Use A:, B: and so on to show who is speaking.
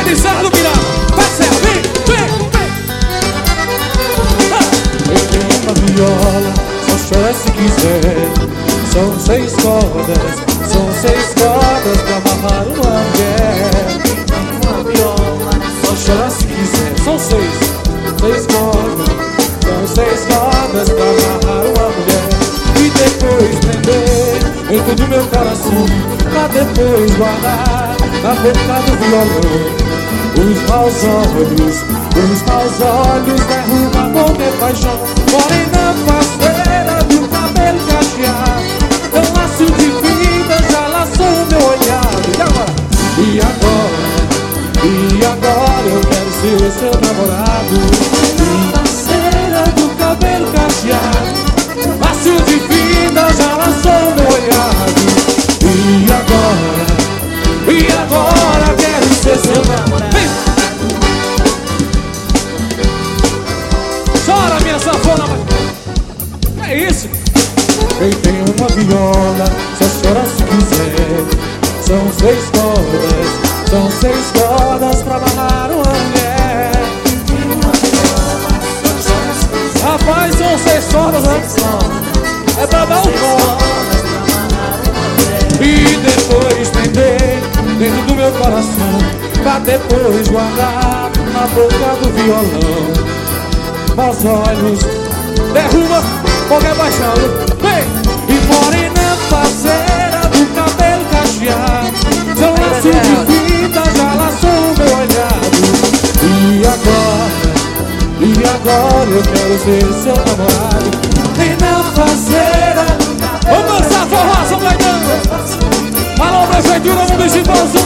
A: de Serra do Pirá. Vai, Serra, vem, vem, vem.
B: Eu tenho uma viola, só chora se quiser. São 6 cordas, são 6 cordas pra amarrar uma mulher. Uma viola, só chora se quiser. São 6 cordas, são 6 cordas pra amarrar uma mulher. E depois prender dentro do meu coração, pra depois guardar na boca do violão. Os maus olhos derrubam amor e paixão. Morena parceira do cabelo cacheado, tão laço de vida já laçou meu olhar. E agora eu quero ser seu namorado. Parceira do cabelo cacheado, laço de vida já laçou meu olhar. E agora quero ser seu namorado.
A: Chora, minha sanfona. É isso.
B: Quem tem uma viola só chora se quiser. São 6 cordas, são 6 cordas pra amarrar uma mulher.
A: Rapaz, são 6 cordas, né? É pra dar um nó.
B: E depois prender dentro do meu coração, pra depois guardar na boca do violão. Maus olhos
A: Derruba qualquer paixão. Vem.
B: e morena parceira do cabelo cacheado, são laço de vida já laçou meu olhado. E agora eu quero ser seu namorado. Morena parceira.
A: Vamos dançar forró, São Caetano. Alô, prefeitura municipal.